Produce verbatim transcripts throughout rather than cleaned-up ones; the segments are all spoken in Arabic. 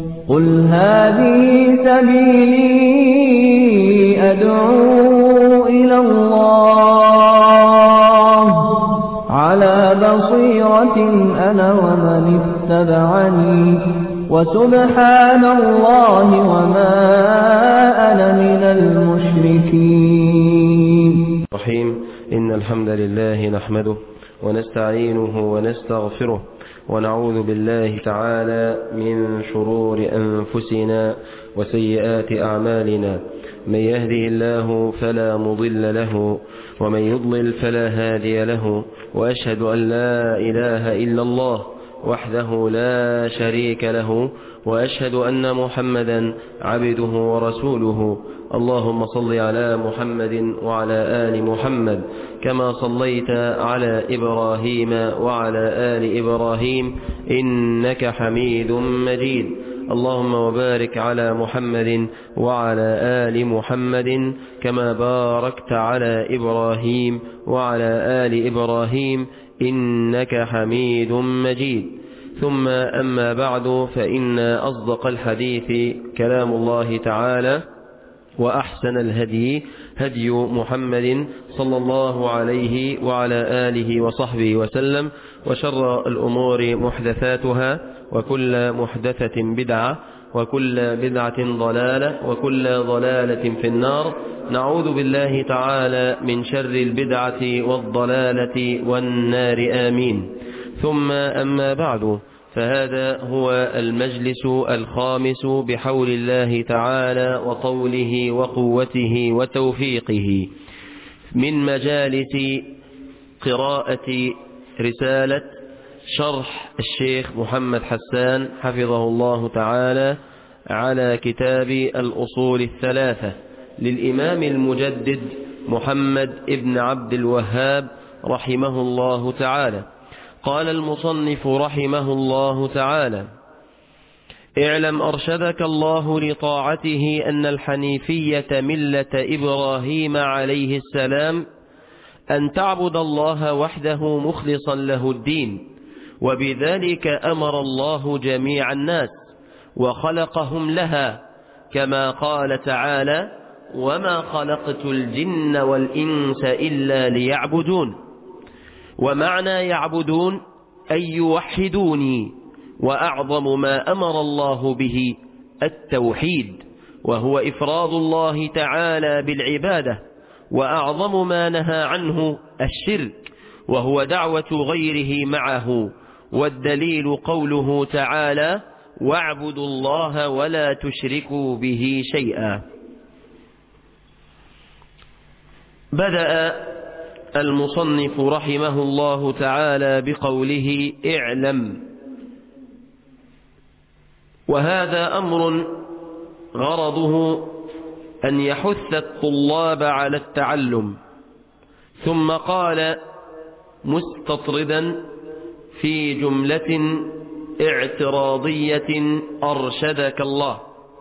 قل هذه سبيلي أدعو إلى الله على بصيرة أنا ومن اتبعني وسبحان الله وما أنا من المشركين. رحيم. إن الحمد لله نحمده ونستعينه ونستغفره ونعوذ بالله تعالى من شرور أنفسنا وسيئات أعمالنا. من يهده الله فلا مضل له ومن يضلل فلا هادي له، وأشهد أن لا إله إلا الله وحده لا شريك له، وأشهد أن محمدا عبده ورسوله. اللهم صل على محمد وعلى آل محمد كما صليت على إبراهيم وعلى آل إبراهيم إنك حميد مجيد. اللهم وبارك على محمد وعلى آل محمد كما باركت على إبراهيم وعلى آل إبراهيم إنك حميد مجيد. ثم أما بعد، فإن أصدق الحديث كلام الله تعالى، وأحسن الهدي هدي محمد صلى الله عليه وعلى آله وصحبه وسلم، وشر الأمور محدثاتها، وكل محدثة بدعة، وكل بدعة ضلالة، وكل ضلالة في النار. نعوذ بالله تعالى من شر البدعة والضلالة والنار، آمين. ثم أما بعد، فهذا هو المجلس الخامس بحول الله تعالى وطوله وقوته وتوفيقه من مجالس قراءة رسالة شرح الشيخ محمد حسان حفظه الله تعالى على كتاب الأصول الثلاثة للإمام المجدد محمد ابن عبد الوهاب رحمه الله تعالى. قال المصنف رحمه الله تعالى: اعلم أرشدك الله لطاعته أن الحنيفية ملة إبراهيم عليه السلام أن تعبد الله وحده مخلصا له الدين، وبذلك أمر الله جميع الناس وخلقهم لها، كما قال تعالى: وما خلقت الجن والإنس إلا ليعبدون. ومعنى يعبدون أي يوحدوني، وأعظم ما أمر الله به التوحيد، وهو إفراد الله تعالى بالعبادة، وأعظم ما نهى عنه الشرك، وهو دعوة غيره معه. والدليل قوله تعالى: واعبدوا الله ولا تشركوا به شيئا. بدأ المصنف رحمه الله تعالى بقوله: اعلم. وهذا أمر غرضه أن يحث الطلاب على التعلم، ثم قال مستطردا في جملة اعتراضية: أرشدك الله.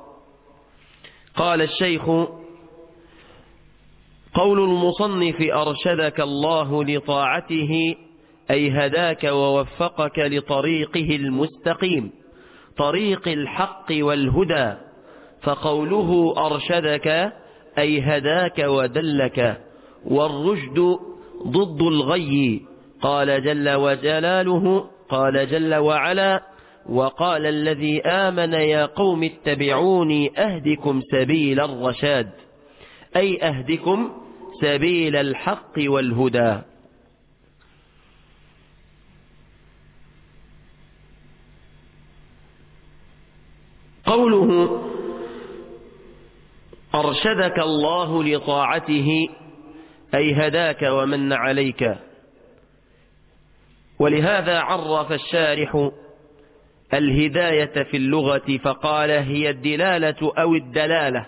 قال الشيخ: قول المصنف أرشدك الله لطاعته أي هداك ووفقك لطريقه المستقيم، طريق الحق والهدى. فقوله أرشدك أي هداك ودلك، والرشد ضد الغي. قال جل وجلاله، قال جل وعلا: وقال الذي آمن يا قوم اتبعوني أهدكم سبيل الرشاد، أي أهدكم سبيل الحق والهدى. قوله أرشدك الله لطاعته أي هداك ومن عليك. ولهذا عرف الشارح الهداية في اللغة فقال: هي الدلالة أو الدلالة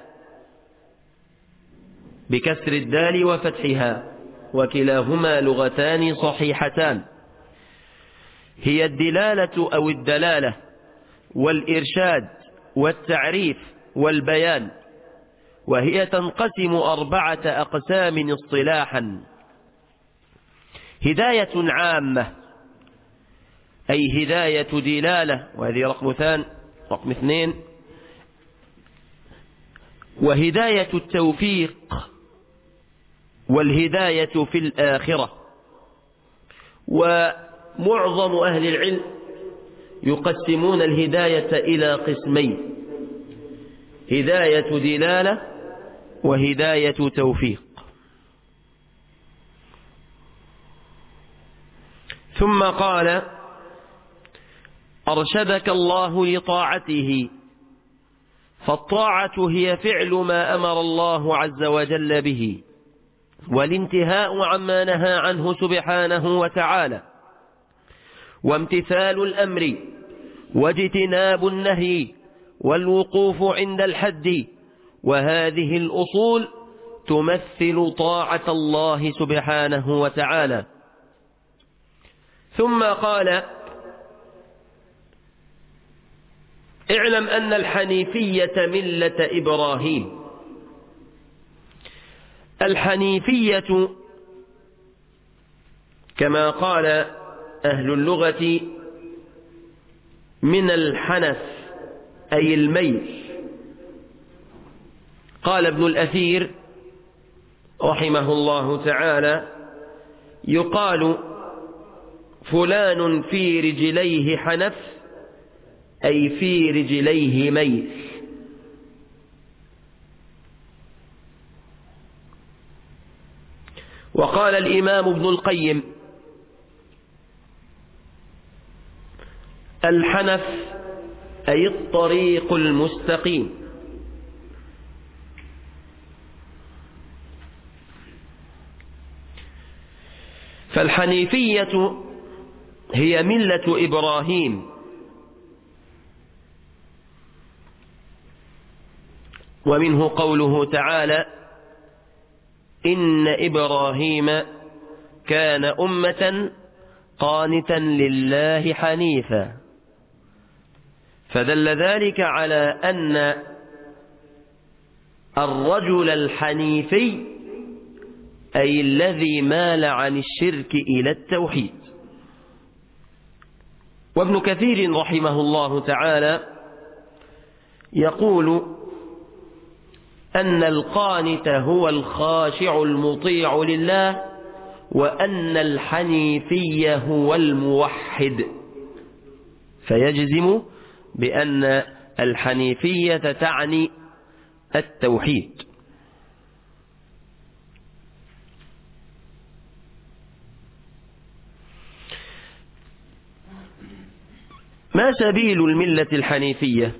بكسر الدال وفتحها، وكلاهما لغتان صحيحتان. هي الدلالة أو الدلالة والإرشاد والتعريف والبيان، وهي تنقسم أربعة أقسام اصطلاحا: هداية عامة أي هداية دلالة، وهذه رقم ثان رقم اثنين، وهداية التوفيق والهداية في الآخرة. ومعظم أهل العلم يقسمون الهداية إلى قسمين: هداية دلالة وهداية توفيق. ثم قال: أرشدك الله لطاعته، فالطاعة هي فعل ما أمر الله عز وجل به، والانتهاء عما نهى عنه سبحانه وتعالى، وامتثال الأمر واجتناب النهي والوقوف عند الحد. وهذه الأصول تمثل طاعة الله سبحانه وتعالى. ثم قال: اعلم أن الحنيفية ملة إبراهيم. الحنيفية كما قال أهل اللغة من الحنف أي الميل. قال ابن الأثير رحمه الله تعالى: يقال فلان في رجليه حنف أي في رجليه ميل. وقال الإمام ابن القيم: الحنف أي الطريق المستقيم. فالحنيفية هي ملة إبراهيم، ومنه قوله تعالى: إن إبراهيم كان أمة قانتا لله حنيفا. فدل ذلك على أن الرجل الحنيفي أي الذي مال عن الشرك إلى التوحيد. وابن كثير رحمه الله تعالى يقول أن القانت هو الخاشع المطيع لله، وأن الحنيفي هو الموحد، فيجزم بأن الحنيفية تعني التوحيد. ما سبيل الملة الحنيفية؟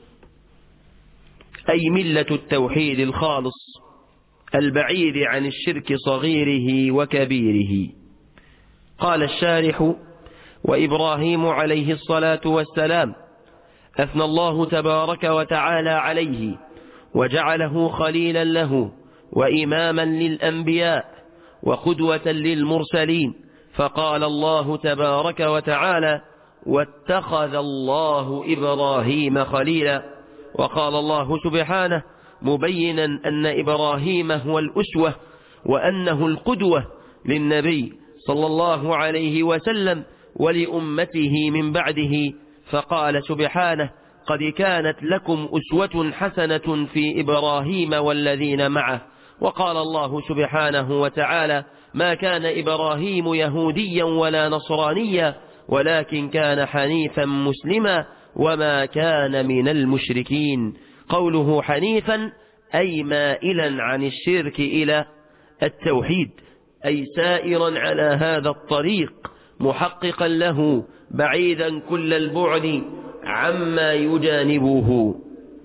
أي ملة التوحيد الخالص البعيد عن الشرك صغيره وكبيره. قال الشارح: وإبراهيم عليه الصلاة والسلام أثنى الله تبارك وتعالى عليه وجعله خليلا له وإماما للأنبياء وقدوة للمرسلين، فقال الله تبارك وتعالى: واتخذ الله إبراهيم خليلا. وقال الله سبحانه مبينا أن إبراهيم هو الأسوة وأنه القدوة للنبي صلى الله عليه وسلم ولأمته من بعده، فقال سبحانه: قد كانت لكم أسوة حسنة في إبراهيم والذين معه. وقال الله سبحانه وتعالى: ما كان إبراهيم يهوديا ولا نصرانيا ولكن كان حنيفا مسلما وما كان من المشركين. قوله حنيفا أي مائلا عن الشرك إلى التوحيد، أي سائرا على هذا الطريق محققا له بعيدا كل البعد عما يجانبه.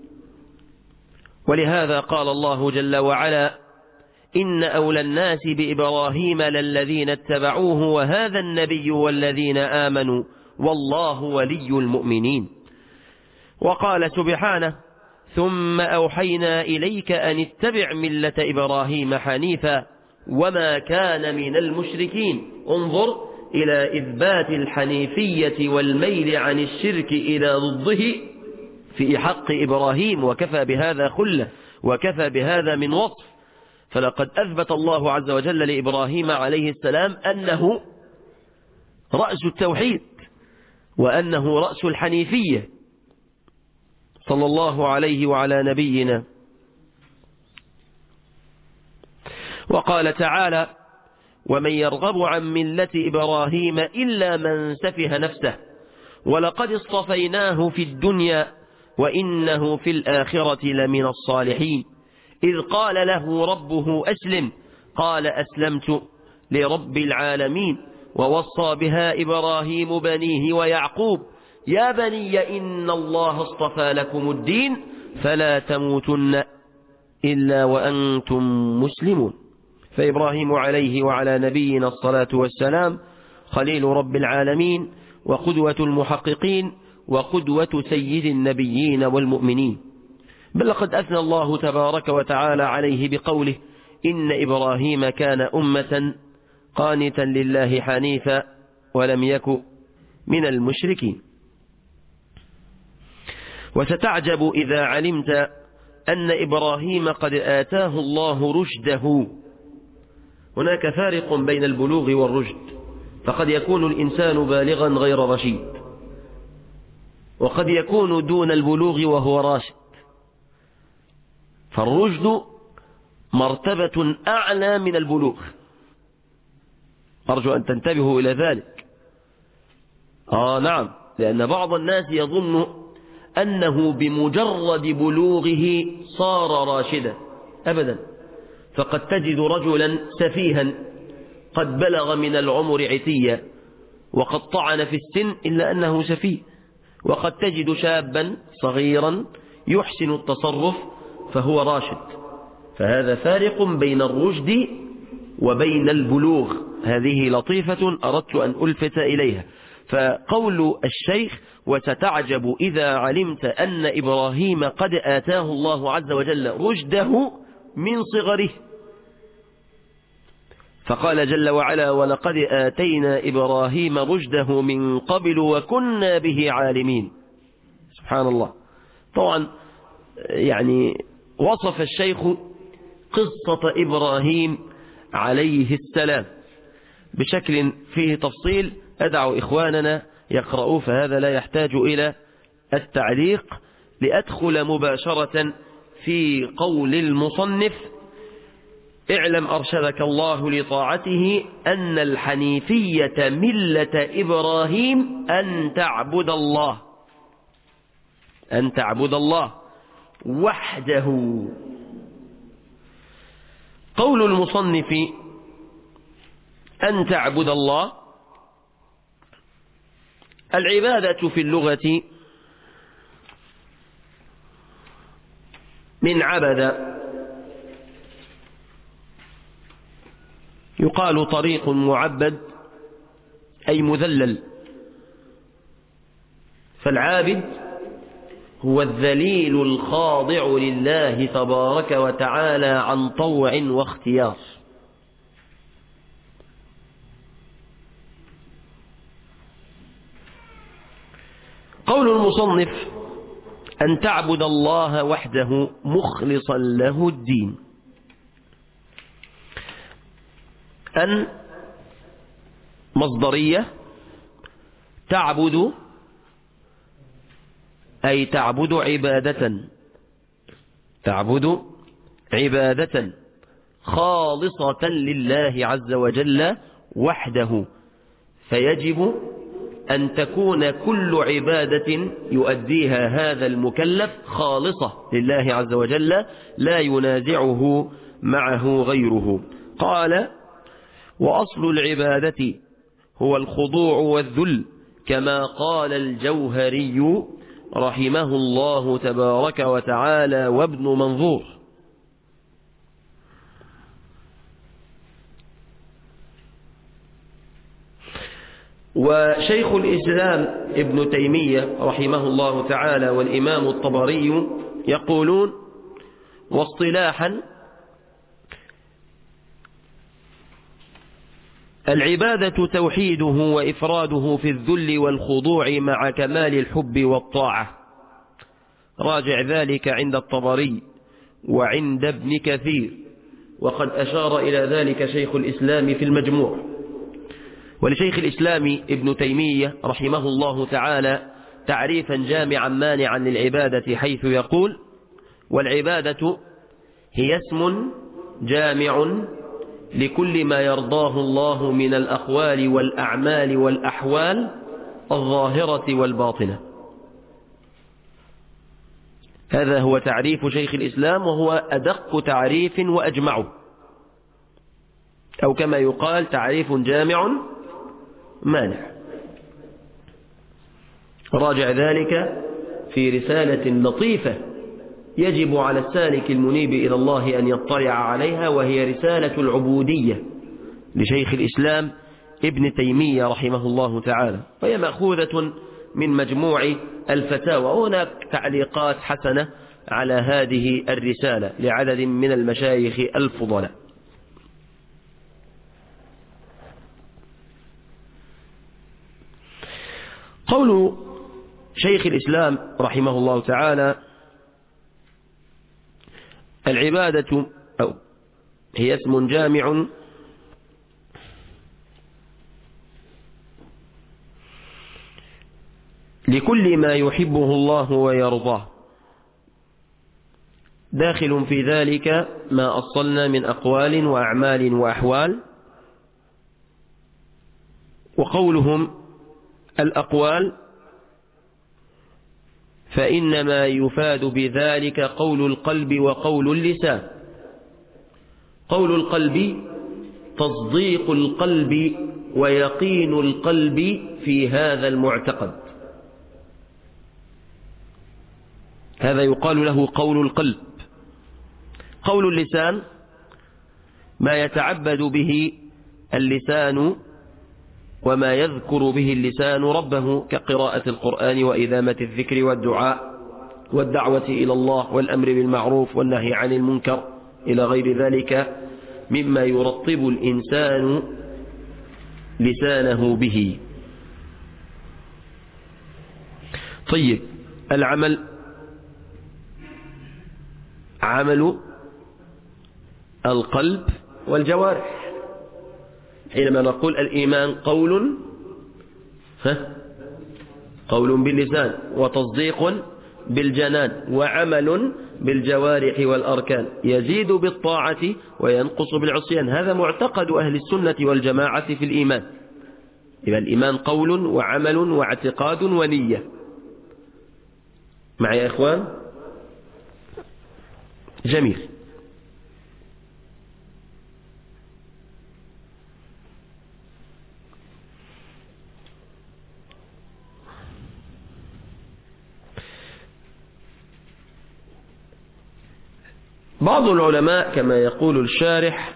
ولهذا قال الله جل وعلا: إن أولى الناس بإبراهيم للذين اتبعوه وهذا النبي والذين آمنوا والله ولي المؤمنين. وقال سبحانه: ثم أوحينا إليك أن اتبع ملة إبراهيم حنيفا وما كان من المشركين. انظر إلى إثبات الحنيفية والميل عن الشرك إلى ضده في حق إبراهيم، وكفى بهذا خلة وكفى بهذا من وصف. فلقد أثبت الله عز وجل لإبراهيم عليه السلام أنه رأس التوحيد وأنه رأس الحنيفية. صلى الله عليه وعلى نبينا. وقال تعالى: ومن يرغب عن ملة إبراهيم إلا من سفه نفسه ولقد اصطفيناه في الدنيا وإنه في الآخرة لمن الصالحين إذ قال له ربه أسلم قال أسلمت لرب العالمين ووصى بها إبراهيم بنيه ويعقوب يا بني إن الله اصطفى لكم الدين فلا تموتن إلا وأنتم مسلمون. فإبراهيم عليه وعلى نبينا الصلاة والسلام خليل رب العالمين وقدوة المحققين وقدوة سيد النبيين والمؤمنين، بل لقد أثنى الله تبارك وتعالى عليه بقوله: إن إبراهيم كان أمة قانتا لله حنيفا ولم يك من المشركين. وستعجب إذا علمت أن إبراهيم قد آتاه الله رشده. هناك فارق بين البلوغ والرشد، فقد يكون الإنسان بالغا غير رشيد، وقد يكون دون البلوغ وهو راشد. فالرشد مرتبة أعلى من البلوغ، أرجو أن تنتبهوا إلى ذلك. آه نعم، لأن بعض الناس يظن أنه بمجرد بلوغه صار راشدا، أبدا. فقد تجد رجلا سفيها قد بلغ من العمر عتيا وقد طعن في السن إلا أنه سفيه، وقد تجد شابا صغيرا يحسن التصرف فهو راشد. فهذا فارق بين الرشد وبين البلوغ. هذه لطيفة أردت أن ألفت إليها. فقول الشيخ: وستعجب إذا علمت أن إبراهيم قد آتاه الله عز وجل رشده من صغره. فقال جل وعلا: ولقد آتينا إبراهيم رشده من قبل وكنا به عالمين. سبحان الله. طبعا يعني وصف الشيخ قصة إبراهيم عليه السلام بشكل فيه تفصيل، أدعو إخواننا يقرؤوا، فهذا لا يحتاج إلى التعليق. لأدخل مباشرة في قول المصنف: اعلم أرشدك الله لطاعته أن الحنيفية ملة إبراهيم أن تعبد الله أن تعبد الله وحده. قول المصنف أن تعبد الله، العبادة في اللغة من عبد، يقال طريق معبد أي مذلل. فالعابد هو الذليل الخاضع لله تبارك وتعالى عن طوع واختيار. قول المصنف أن تعبد الله وحده مخلصا له الدين. أن مصدرية، تعبد أي تعبد عبادة تعبد عبادة خالصة لله عز وجل وحده. فيجب أن تكون كل عبادة يؤديها هذا المكلف خالصة لله عز وجل لا ينازعه معه غيره. قال: وأصل العبادة هو الخضوع والذل، كما قال الجوهري رحمه الله تبارك وتعالى وابن منظور. وشيخ الإسلام ابن تيمية رحمه الله تعالى والإمام الطبري يقولون: واصطلاحا العبادة توحيده وإفراده في الذل والخضوع مع كمال الحب والطاعة. راجع ذلك عند الطبري وعند ابن كثير، وقد أشار إلى ذلك شيخ الإسلام في المجموع. ولشيخ الإسلام ابن تيمية رحمه الله تعالى تعريفا جامعا مانعا للعبادة، حيث يقول: والعبادة هي اسم جامع لكل ما يرضاه الله من الأقوال والأعمال والأحوال الظاهرة والباطنة. هذا هو تعريف شيخ الإسلام، وهو أدق تعريف وأجمعه، أو كما يقال تعريف جامع مانع. راجع ذلك في رسالة لطيفة يجب على السالك المنيب إلى الله أن يطلع عليها، وهي رسالة العبودية لشيخ الإسلام ابن تيمية رحمه الله تعالى، وهي مأخوذة من مجموع الفتاوى. وهناك تعليقات حسنة على هذه الرسالة لعدد من المشايخ الفضلاء. قول شيخ الإسلام رحمه الله تعالى: العبادة أو هي اسم جامع لكل ما يحبه الله ويرضاه، داخل في ذلك ما أصلنا من أقوال وأعمال وأحوال. وقولهم الأقوال فإنما يفاد بذلك قول القلب وقول اللسان. قول القلب تصديق القلب ويقين القلب في هذا المعتقد، هذا يقال له قول القلب. قول اللسان ما يتعبد به اللسان وما يذكر به اللسان ربه، كقراءة القرآن وإدامة الذكر والدعاء والدعوة إلى الله والأمر بالمعروف والنهي عن المنكر إلى غير ذلك مما يرطب الإنسان لسانه به. طيب، العمل عمل القلب والجوارح. حينما نقول الإيمان قول ها قول باللسان وتصديق بالجنان وعمل بالجوارح والأركان، يزيد بالطاعة وينقص بالعصيان. هذا معتقد أهل السنة والجماعة في الإيمان. إذا الإيمان قول وعمل واعتقاد ونية. معي يا إخوان؟ جميل. بعض العلماء كما يقول الشارح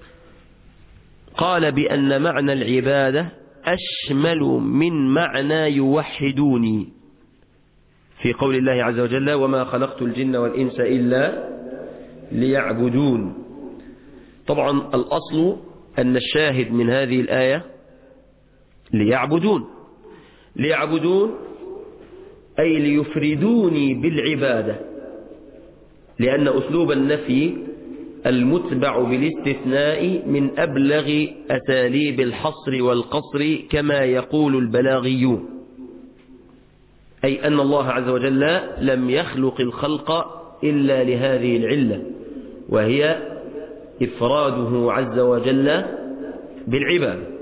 قال بأن معنى العبادة أشمل من معنى يوحدوني، في قول الله عز وجل: وما خلقت الجن والإنس إلا ليعبدون. طبعا الأصل أن الشاهد من هذه الآية ليعبدون. ليعبدون أي ليفردوني بالعبادة، لأن أسلوب النفي المتبع بالاستثناء من أبلغ أساليب الحصر والقصر كما يقول البلاغيون، أي أن الله عز وجل لم يخلق الخلق إلا لهذه العلة، وهي إفراده عز وجل بالعبادة.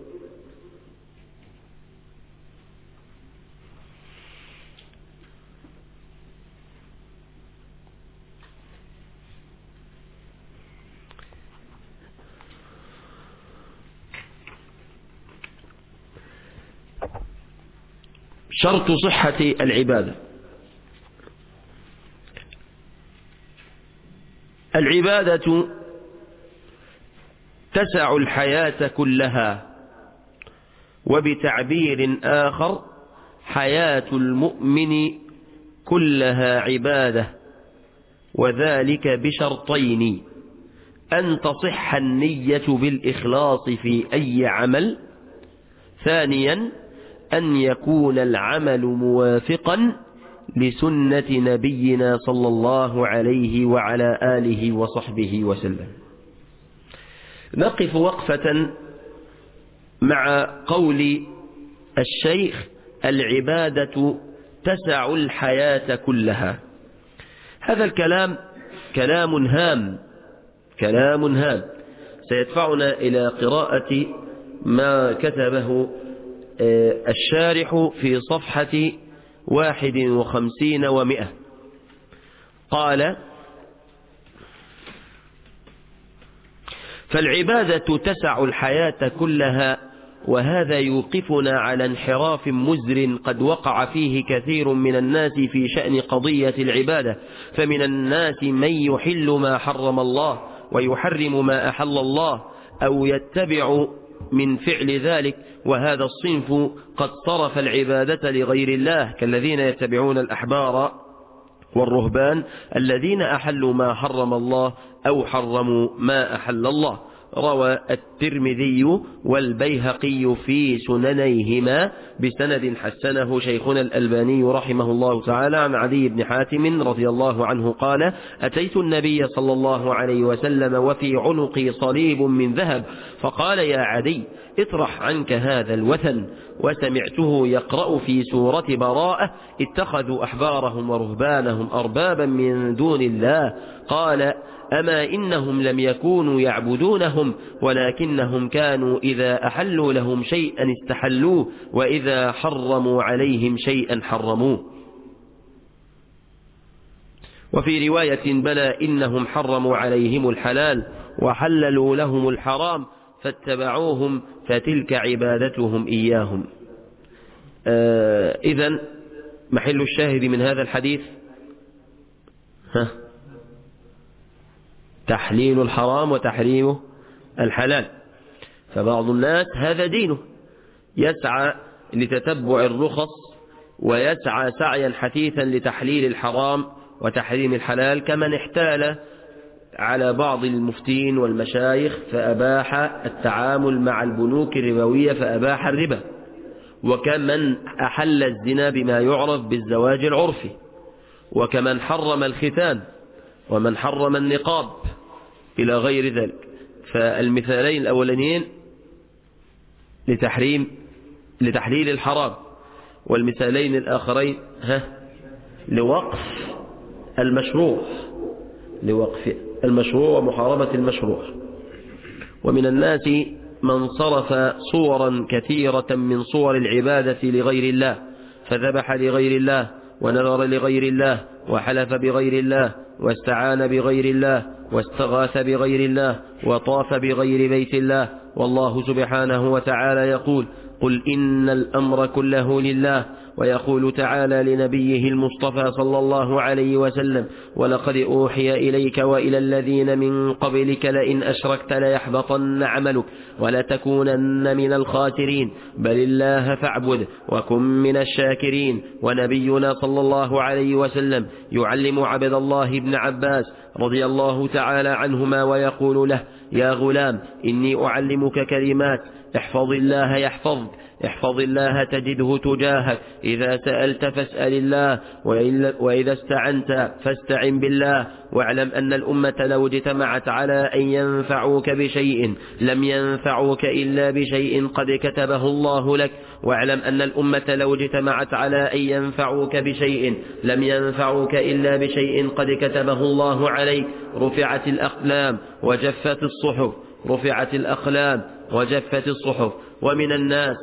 شرط صحة العبادة: العبادة تسع الحياة كلها، وبتعبير آخر حياة المؤمن كلها عبادة، وذلك بشرطين: أن تصح النية بالإخلاص في أي عمل، ثانيا أن يكون العمل موافقا لسنة نبينا صلى الله عليه وعلى آله وصحبه وسلم. نقف وقفة مع قول الشيخ: العبادة تسع الحياة كلها. هذا الكلام كلام هام، كلام هام سيدفعنا إلى قراءة ما كتبه الشارح في صفحة واحد وخمسين ومئة. قال: فالعبادة تسع الحياة كلها، وهذا يوقفنا على انحراف مزر قد وقع فيه كثير من الناس في شأن قضية العبادة. فمن الناس من يحل ما حرم الله ويحرم ما أحل الله، أو يتبع من فعل ذلك، وهذا الصنف قد صرف العبادة لغير الله، كالذين يتبعون الأحبار والرهبان الذين أحلوا ما حرم الله أو حرموا ما أحل الله. روى الترمذي والبيهقي في سننيهما بسند حسنه شيخنا الألباني رحمه الله تعالى عن عدي بن حاتم رضي الله عنه قال: أتيت النبي صلى الله عليه وسلم وفي عنقي صليب من ذهب، فقال: يا عدي اطرح عنك هذا الوثن. وسمعته يقرأ في سورة براءة: اتخذوا أحبارهم ورهبانهم أربابا من دون الله. قال: أما إنهم لم يكونوا يعبدونهم، ولكنهم كانوا إذا أحلوا لهم شيئا استحلوه، وإذا حرموا عليهم شيئا حرموه. وفي رواية: بلى إنهم حرموا عليهم الحلال وحللوا لهم الحرام فاتبعوهم، فتلك عبادتهم إياهم. آه إذن محل الشاهد من هذا الحديث ها تحليل الحرام وتحريم الحلال. فبعض الناس هذا دينه، يسعى لتتبع الرخص ويسعى سعيا حثيثا لتحليل الحرام وتحريم الحلال، كمن احتال على بعض المفتين والمشايخ فأباح التعامل مع البنوك الربوية فأباح الربا، وكمن أحل الزنا بما يعرف بالزواج العرفي، وكمن حرم الختان، ومن حرم النقاب إلى غير ذلك. فالمثالين الأولانيين لتحريم لتحليل الحرام، والمثالين الآخرين ها لوقف المشروع لوقف المشروع ومحاربة المشروع. ومن الناس من صرف صورا كثيرة من صور العبادة لغير الله، فذبح لغير الله ونذر لغير الله وحلف بغير الله واستعان بغير الله واستغاث بغير الله وطاف بغير بيت الله. والله سبحانه وتعالى يقول: قل إن الأمر كله لله. ويقول تعالى لنبيه المصطفى صلى الله عليه وسلم: ولقد أوحي إليك وإلى الذين من قبلك لئن أشركت ليحبطن عملك ولتكونن من الخاسرين، بل الله فاعبد وكن من الشاكرين. ونبينا صلى الله عليه وسلم يعلم عبد الله بن عباس رضي الله تعالى عنهما ويقول له: يا غلام إني أعلمك كلمات، احفظ الله يحفظك، احفظ الله تجده تجاهك، إذا سألت فاسأل الله، وإذا استعنت فاستعن بالله. واعلم أن الأمة لو اجتمعت على أن ينفعوك بشيء لم ينفعوك إلا بشيء قد كتبه الله لك. واعلم أن الأمة لو اجتمعت على أن ينفعوك بشيء لم ينفعوك إلا بشيء قد كتبه الله عليك. رفعت الأقلام وجفت الصحف رفعت الأقلام وجفت الصحف. ومن الناس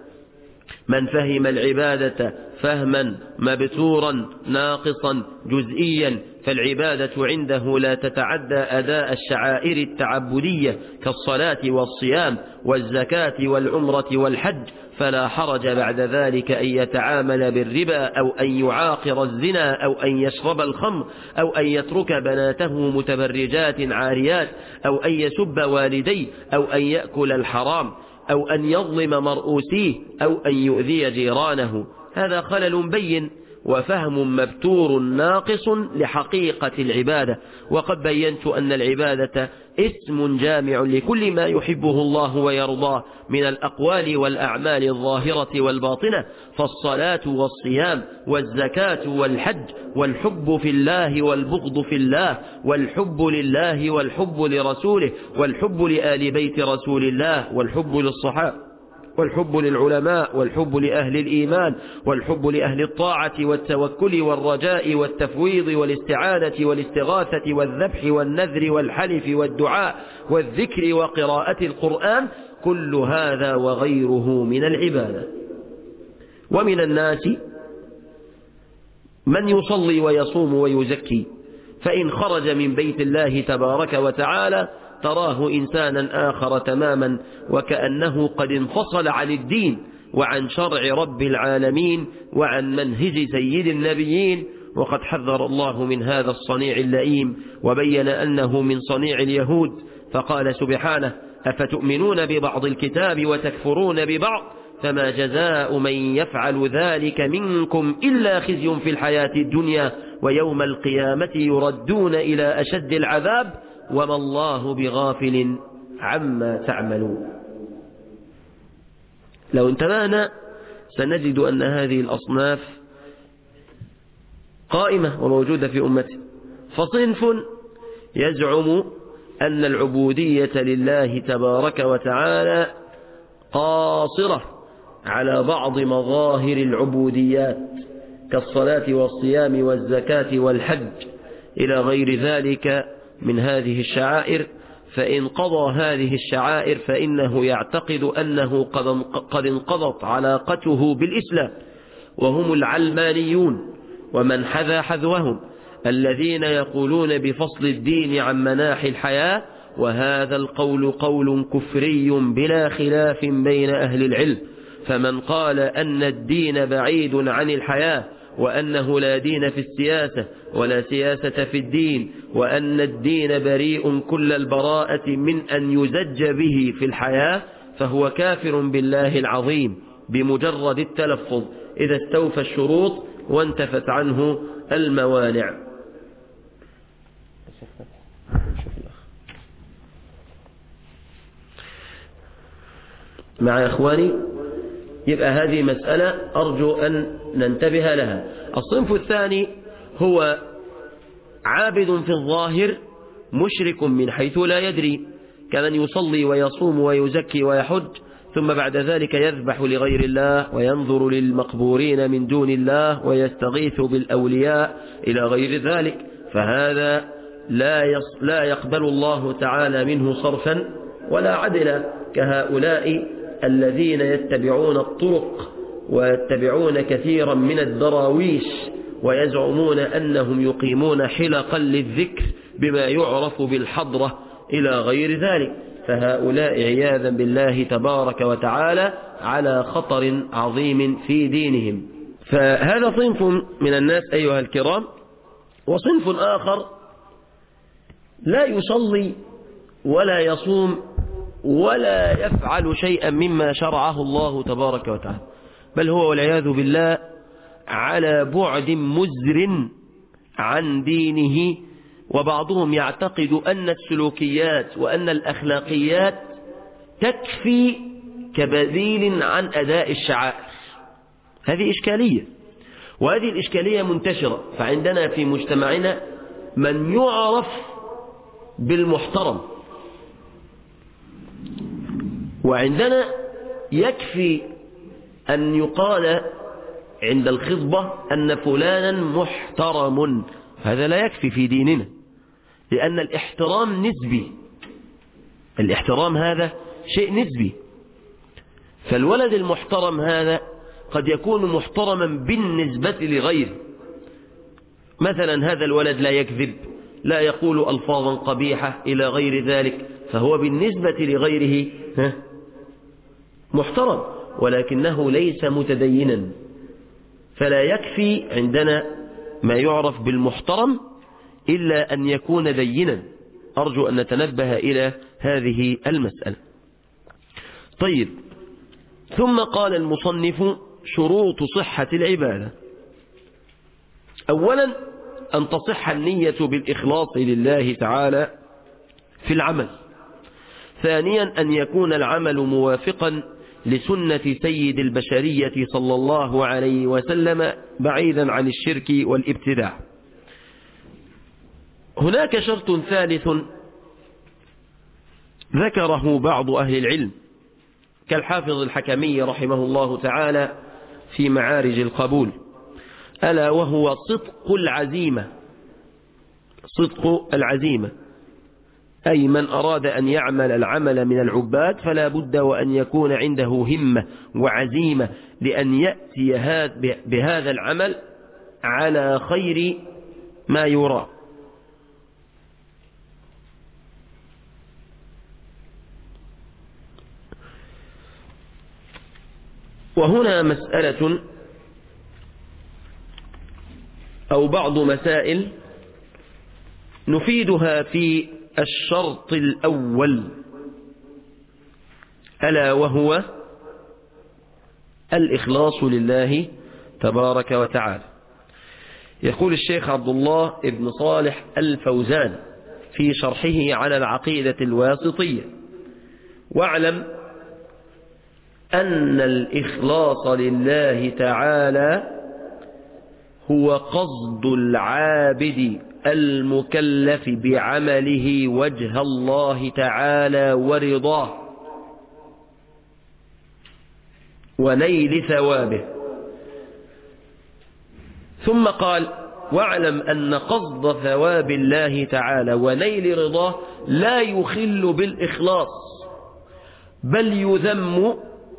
من فهم العبادة فهما مبتورا ناقصا جزئيا، فالعبادة عنده لا تتعدى أداء الشعائر التعبدية كالصلاة والصيام والزكاة والعمرة والحج، فلا حرج بعد ذلك أن يتعامل بالربا أو أن يعاقر الزنا أو أن يشرب الخمر أو أن يترك بناته متبرجات عاريات أو أن يسب والديه أو أن يأكل الحرام أو أن يظلم مرؤوسيه أو أن يؤذي جيرانه. هذا خلل بين وفهم مبتور ناقص لحقيقة العبادة. وقد بينت أن العبادة اسم جامع لكل ما يحبه الله ويرضاه من الأقوال والأعمال الظاهرة والباطنة، فالصلاة والصيام والزكاة والحج والحب في الله والبغض في الله والحب لله والحب لرسوله والحب لآل بيت رسول الله والحب للصحابة والحب للعلماء والحب لأهل الإيمان والحب لأهل الطاعة والتوكل والرجاء والتفويض والاستعانة والاستغاثة والذبح والنذر والحلف والدعاء والذكر وقراءة القرآن، كل هذا وغيره من العبادة. ومن الناس من يصلي ويصوم ويزكي، فإن خرج من بيت الله تبارك وتعالى تراه إنسانا آخر تماما، وكأنه قد انفصل عن الدين وعن شرع رب العالمين وعن منهج سيد النبيين. وقد حذر الله من هذا الصنيع اللئيم وبين أنه من صنيع اليهود، فقال سبحانه: أفتؤمنون ببعض الكتاب وتكفرون ببعض، فما جزاء من يفعل ذلك منكم إلا خزي في الحياة الدنيا ويوم القيامة يردون إلى أشد العذاب وما الله بغافل عما تعملون. لو انتبهنا سنجد أن هذه الأصناف قائمة وموجودة في أمته. فصنف يزعم أن العبودية لله تبارك وتعالى قاصرة على بعض مظاهر العبوديات كالصلاة والصيام والزكاة والحج إلى غير ذلك من هذه الشعائر، فإن قضى هذه الشعائر فإنه يعتقد أنه قد انقضت علاقته بالإسلام. وهم العلمانيون ومن حذا حذوهم الذين يقولون بفصل الدين عن مناحي الحياة، وهذا القول قول كفري بلا خلاف بين أهل العلم. فمن قال أن الدين بعيد عن الحياة، وأنه لا دين في السياسة ولا سياسة في الدين، وأن الدين بريء كل البراءة من أن يزج به في الحياة، فهو كافر بالله العظيم بمجرد التلفظ إذا استوفى الشروط وانتفت عنه الموانع. مع إخواني، يبقى هذه مسألة أرجو أن ننتبه لها. الصنف الثاني هو عابد في الظاهر مشرك من حيث لا يدري، كمن يصلي ويصوم ويزكي ويحج ثم بعد ذلك يذبح لغير الله وينظر للمقبورين من دون الله ويستغيث بالأولياء إلى غير ذلك، فهذا لا لا يقبل الله تعالى منه صرفا ولا عدلا، كهؤلاء الذين يتبعون الطرق ويتبعون كثيرا من الدراويش ويزعمون أنهم يقيمون حلقا للذكر بما يعرف بالحضرة إلى غير ذلك، فهؤلاء عياذا بالله تبارك وتعالى على خطر عظيم في دينهم. فهذا صنف من الناس أيها الكرام. وصنف آخر لا يصلي ولا يصوم ولا يفعل شيئا مما شرعه الله تبارك وتعالى، بل هو والعياذ بالله على بعد مزر عن دينه. وبعضهم يعتقد أن السلوكيات وأن الأخلاقيات تكفي كبديل عن أداء الشعائر. هذه إشكالية، وهذه الإشكالية منتشرة. فعندنا في مجتمعنا من يعرف بالمحترم، وعندنا يكفي أن يقال عند الخطبة أن فلانا محترم. هذا لا يكفي في ديننا، لأن الاحترام نسبي. الاحترام هذا شيء نسبي. فالولد المحترم هذا قد يكون محترما بالنسبة لغيره. مثلا هذا الولد لا يكذب، لا يقول ألفاظا قبيحة إلى غير ذلك، فهو بالنسبة لغيره محترم، ولكنه ليس متدينا. فلا يكفي عندنا ما يعرف بالمحترم إلا أن يكون دينا. أرجو أن نتنبه إلى هذه المسألة. طيب، ثم قال المصنف: شروط صحة العبادة. أولا أن تصح النية بالإخلاص لله تعالى في العمل. ثانيا أن يكون العمل موافقا لسنة سيد البشرية صلى الله عليه وسلم بعيدا عن الشرك والابتداع. هناك شرط ثالث ذكره بعض أهل العلم كالحافظ الحكمي رحمه الله تعالى في معارج القبول، ألا وهو صدق العزيمة. صدق العزيمة أي من أراد أن يعمل العمل من العباد فلا بد وأن يكون عنده همة وعزيمة لأن يأتي بهذا العمل على خير ما يرى. وهنا مسألة أو بعض مسائل نفيدها في الشرط الأول، ألا وهو الإخلاص لله تبارك وتعالى. يقول الشيخ عبد الله بن صالح الفوزان في شرحه على العقيدة الواسطية: واعلم أن الإخلاص لله تعالى هو قصد العابد المكلف بعمله وجه الله تعالى ورضاه ونيل ثوابه. ثم قال: واعلم أن قصد ثواب الله تعالى ونيل رضاه لا يخل بالإخلاص، بل يذم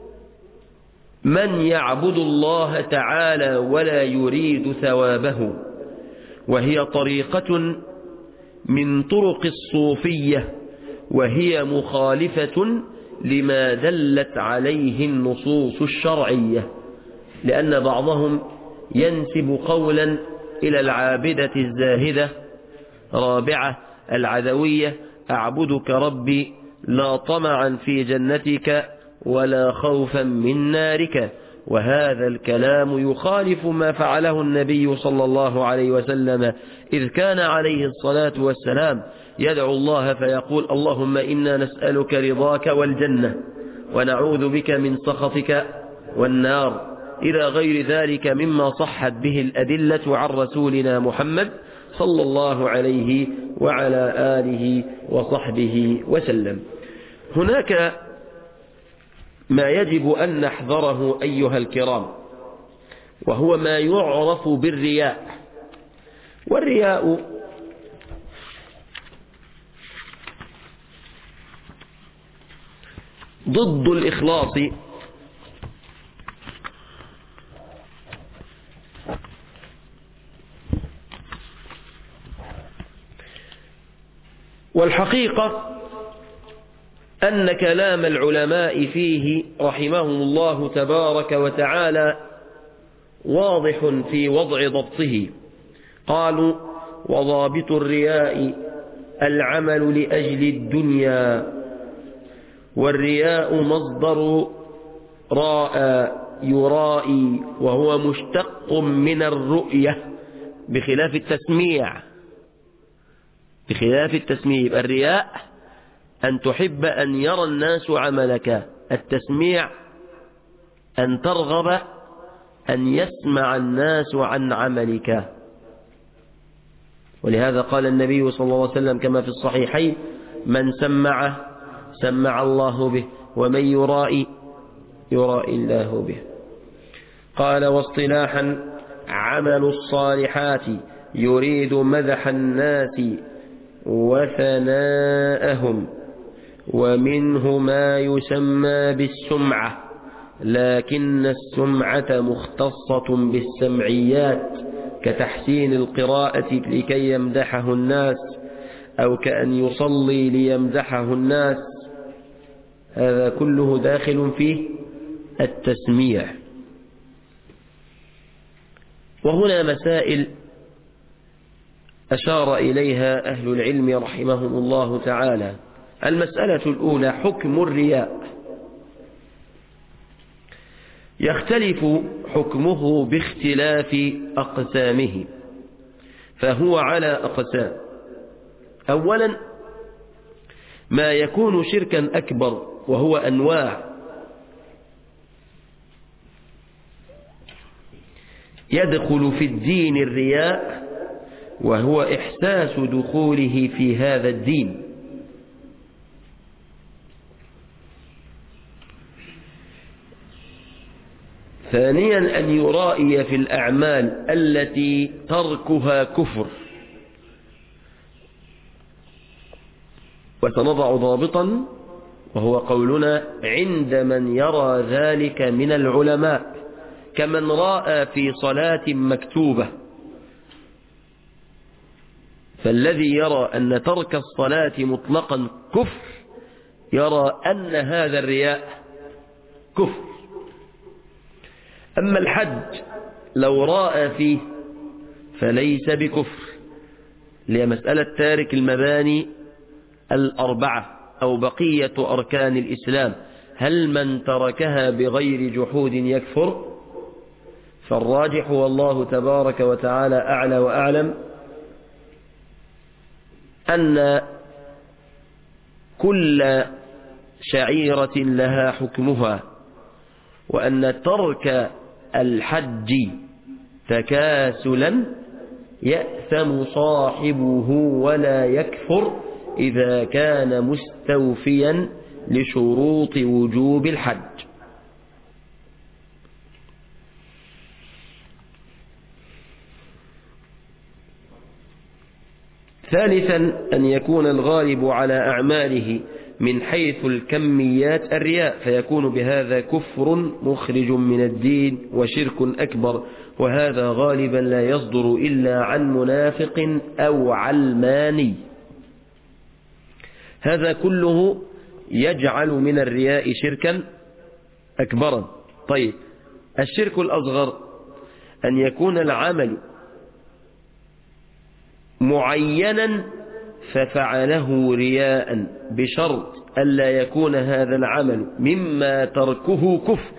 من يعبد الله تعالى ولا يريد ثوابه، وهي طريقة من طرق الصوفية، وهي مخالفة لما دلت عليه النصوص الشرعية، لأن بعضهم ينسب قولا إلى العابدة الزاهدة رابعة العدوية: أعبدك ربي لا طمعا في جنتك ولا خوفا من نارك. وهذا الكلام يخالف ما فعله النبي صلى الله عليه وسلم، إذ كان عليه الصلاة والسلام يدعو الله فيقول: اللهم إنا نسألك رضاك والجنة ونعوذ بك من سخطك والنار، إلى غير ذلك مما صحت به الأدلة عن رسولنا محمد صلى الله عليه وعلى آله وصحبه وسلم. هناك ما يجب أن نحذره أيها الكرام، وهو ما يعرف بالرياء. والرياء ضد الإخلاص، والحقيقة أن كلام العلماء فيه رحمهم الله تبارك وتعالى واضح في وضع ضبطه. قالوا: وضابط الرياء العمل لأجل الدنيا، والرياء مصدر راء يرائي، وهو مشتق من الرؤية بخلاف التسميع. بخلاف التسميع الرياء أن تحب أن يرى الناس عملك، التسميع أن ترغب أن يسمع الناس عن عملك. ولهذا قال النبي صلى الله عليه وسلم كما في الصحيحين: من سمع سمع الله به، ومن يرائي يرائي الله به. قال: واصطلاحا عمل الصالحات يريد مدح الناس وثناءهم، ومنه ما يسمى بالسمعة، لكن السمعة مختصة بالسمعيات، كتحسين القراءة لكي يمدحه الناس، أو كأن يصلي ليمدحه الناس. هذا كله داخل فيه التسميع. وهنا مسائل أشار إليها أهل العلم رحمهم الله تعالى. المسألة الأولى: حكم الرياء. يختلف حكمه باختلاف أقسامه، فهو على أقسام. أولا ما يكون شركا أكبر، وهو أنواع: يدخل في الدين الرياء، وهو إحساس دخوله في هذا الدين. ثانيا أن يرائي في الأعمال التي تركها كفر، وسنضع ضابطا وهو قولنا عند من يرى ذلك من العلماء، كمن رأى في صلاة مكتوبة، فالذي يرى أن ترك الصلاة مطلقا كفر يرى أن هذا الرياء كفر. أما الحج لو رأى فيه فليس بكفر، لمسألة تارك المباني الأربعة أو بقية أركان الإسلام، هل من تركها بغير جحود يكفر؟ فالراجح والله تبارك وتعالى أعلى وأعلم أن كل شعيرة لها حكمها، وأن ترك الحج تكاسلا يأثم صاحبه ولا يكفر إذا كان مستوفيا لشروط وجوب الحج. ثالثا أن يكون الغالب على أعماله من حيث الكميات الرياء، فيكون بهذا كفر مخرج من الدين وشرك أكبر، وهذا غالبا لا يصدر إلا عن منافق أو علماني. هذا كله يجعل من الرياء شركا أكبرا. طيب، الشرك الأصغر أن يكون العمل معينا ففعله رياء بشرط ألا يكون هذا العمل مما تركه كفر،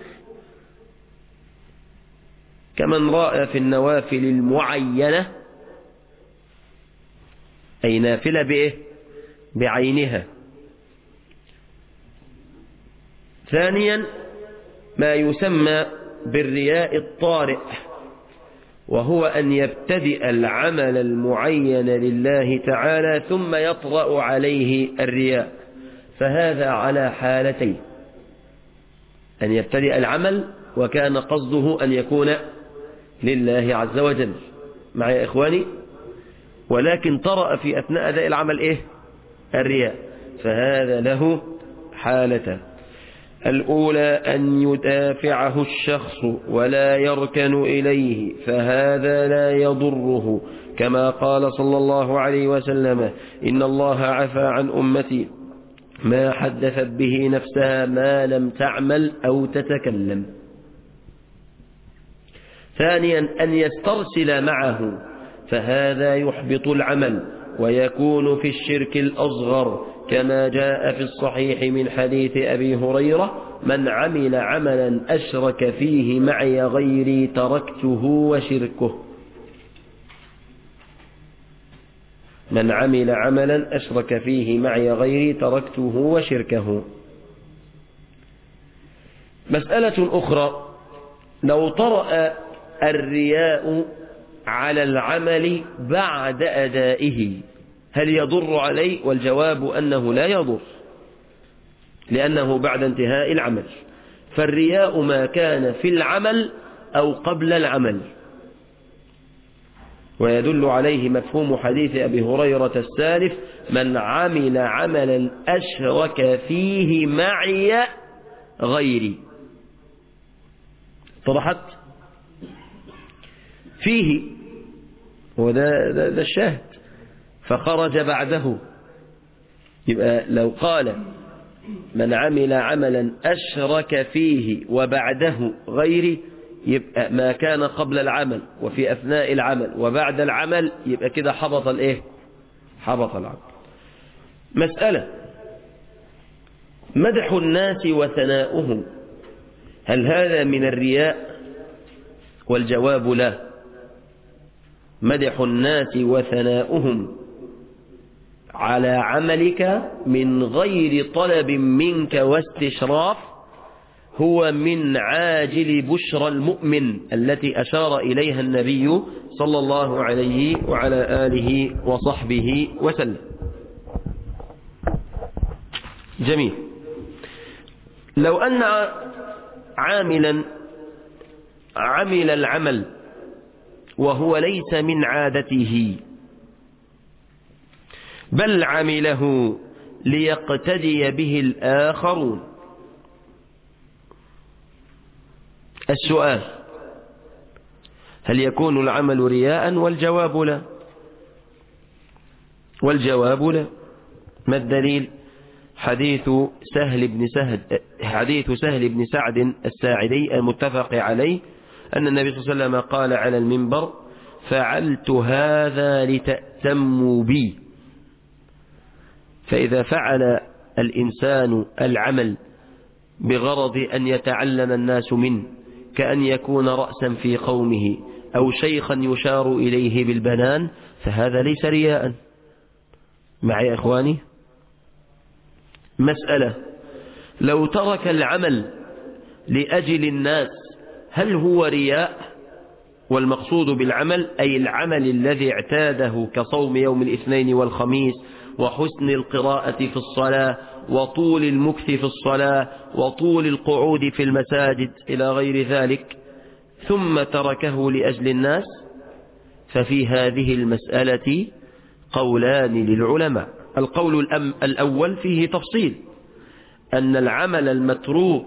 كمن رأى في النوافل المعينة، أي نافلة بإيه؟ بعينها. ثانيا ما يسمى بالرياء الطارئ، وهو أن يبتدئ العمل المعين لله تعالى ثم يطرأ عليه الرياء، فهذا على حالتين: أن يبتدئ العمل وكان قصده أن يكون لله عز وجل، مع يا إخواني، ولكن طرأ في أثناء أداء العمل إيه؟ الرياء، فهذا له حالتان: الأولى أن يدافعه الشخص ولا يركن إليه، فهذا لا يضره، كما قال صلى الله عليه وسلم: إن الله عفى عن أمتي ما حدثت به نفسها ما لم تعمل أو تتكلم. ثانيا أن يسترسل معه، فهذا يحبط العمل ويكون في الشرك الأصغر، كما جاء في الصحيح من حديث أبي هريرة: من عمل عملا أشرك فيه معي غيري تركته وشركه. من عمل عملا أشرك فيه معي غيري تركته وشركه. مسألة أخرى: لو طرأ الرياء على العمل بعد أدائه هل يضر عليه؟ والجواب أنه لا يضر، لأنه بعد انتهاء العمل، فالرياء ما كان في العمل أو قبل العمل. ويدل عليه مفهوم حديث أبي هريرة السالف: من عمل عملا أشرك فيه معي غيري. طرحت فيه، وده ده ده الشاهد، فخرج بعده. يبقى لو قال من عمل عملا أشرك فيه وبعده غيري، يبقى ما كان قبل العمل وفي أثناء العمل وبعد العمل، يبقى كده حبط الإيه؟ حبط العمل. مسألة: مدح الناس وثناؤهم، هل هذا من الرياء؟ والجواب لا. مدح الناس وثناؤهم على عملك من غير طلب منك واستشراف هو من عاجل بشرى المؤمن التي أشار إليها النبي صلى الله عليه وعلى آله وصحبه وسلم. جميل. لو أن عاملا عمل العمل وهو ليس من عادته، بل عمله ليقتدي به الآخرون. السؤال: هل يكون العمل رياء؟ والجواب لا، والجواب لا. ما الدليل؟ حديث سهل بن سهل حديث سهل بن سعد الساعدي المتفق عليه أن النبي صلى الله عليه وسلم قال على المنبر: فعلت هذا لتأتموا بي. فإذا فعل الإنسان العمل بغرض أن يتعلم الناس منه، كأن يكون رأسا في قومه أو شيخا يشار إليه بالبنان، فهذا ليس رياء. معي إخواني؟ مسألة: لو ترك العمل لأجل الناس هل هو رياء؟ والمقصود بالعمل أي العمل الذي اعتاده كصوم يوم الاثنين والخميس، وحسن القراءة في الصلاة، وطول المكث في الصلاة، وطول القعود في المساجد إلى غير ذلك، ثم تركه لأجل الناس، ففي هذه المسألة قولان للعلماء. القول الأول فيه تفصيل، أن العمل المتروك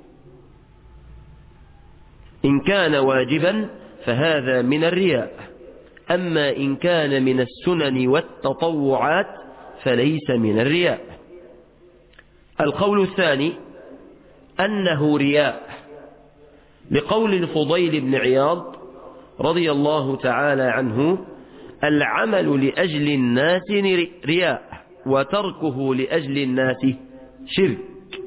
إن كان واجبا فهذا من الرياء، أما إن كان من السنن والتطوعات فليس من الرياء. القول الثاني أنه رياء، لقول الفضيل بن عياض رضي الله تعالى عنه: العمل لأجل الناس رياء، وتركه لأجل الناس شرك.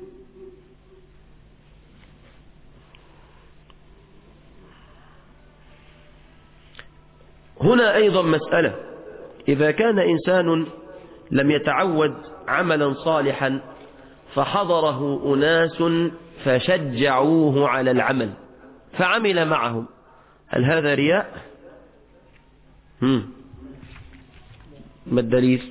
هنا أيضا مسألة: إذا كان إنسان لم يتعود عملا صالحا فحضره أناس فشجعوه على العمل فعمل معهم، هل هذا رياء؟ هم. ما الدليل؟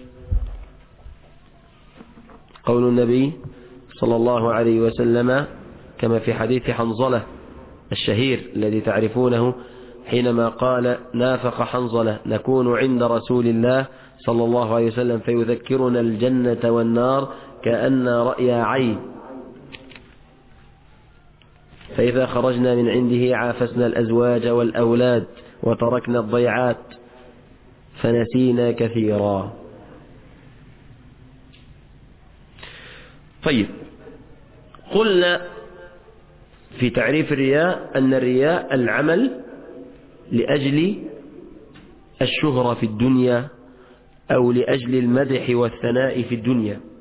قول النبي صلى الله عليه وسلم كما في حديث حنظلة الشهير الذي تعرفونه، حينما قال: نافق حنظلة نكون عند رسول الله صلى الله عليه وسلم فيذكرنا الجنة والنار كأن رأي عين، فإذا خرجنا من عنده عافسنا الأزواج والأولاد وتركنا الضيعات فنسينا كثيرا. طيب، قلنا في تعريف الرياء أن الرياء العمل لأجل الشهرة في الدنيا أو لأجل المدح والثناء في الدنيا.